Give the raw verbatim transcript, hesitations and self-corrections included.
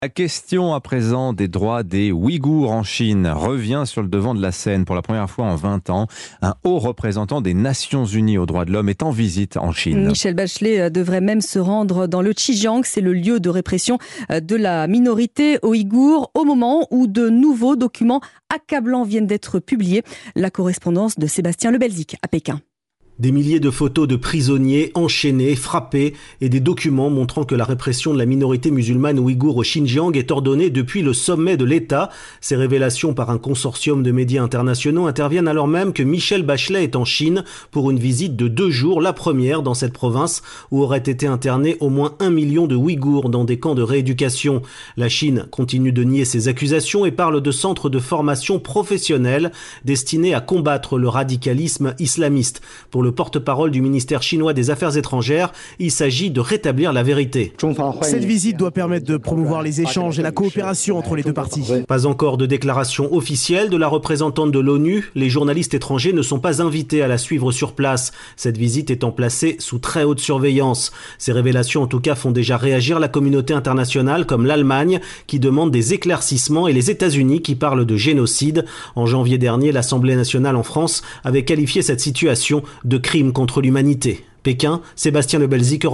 La question à présent des droits des Ouïghours en Chine revient sur le devant de la scène pour la première fois en vingt ans. Un haut représentant des Nations Unies aux droits de l'homme est en visite en Chine. Michelle Bachelet devrait même se rendre dans le Xinjiang, c'est le lieu de répression de la minorité ouïghour, au moment où de nouveaux documents accablants viennent d'être publiés. La correspondance de Sébastien Lebelzik à Pékin. Des milliers de photos de prisonniers enchaînés, frappés et des documents montrant que la répression de la minorité musulmane ouïghour au Xinjiang est ordonnée depuis le sommet de l'État. Ces révélations par un consortium de médias internationaux interviennent alors même que Michelle Bachelet est en Chine pour une visite de deux jours, la première dans cette province où auraient été internés au moins un million de Ouïghours dans des camps de rééducation. La Chine continue de nier ces accusations et parle de centres de formation professionnelle destinés à combattre le radicalisme islamiste. Pour le porte-parole du ministère chinois des Affaires étrangères, il s'agit de rétablir la vérité. Cette visite doit permettre de promouvoir les échanges et la coopération entre les deux parties. Pas encore de déclaration officielle de la représentante de l'ONU. Les journalistes étrangers ne sont pas invités à la suivre sur place. Cette visite étant placée sous très haute surveillance. Ces révélations en tout cas font déjà réagir la communauté internationale comme l'Allemagne qui demande des éclaircissements et les États-Unis qui parlent de génocide. En janvier dernier, l'Assemblée nationale en France avait qualifié cette situation de crime contre l'humanité. Pékin, Sébastien Lebelzik.